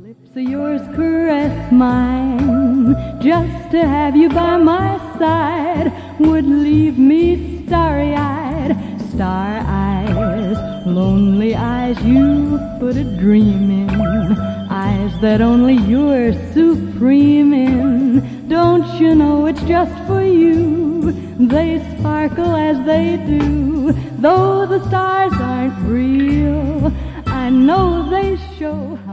Lips of yours caress mine, just to have you by my side would leave me starry-eyed. Star eyes, lonely eyes, you put a dream in, eyes that only you're supreme in. Don't you know it's just for you, they sparkle as they do. Though the stars aren't real, I know they show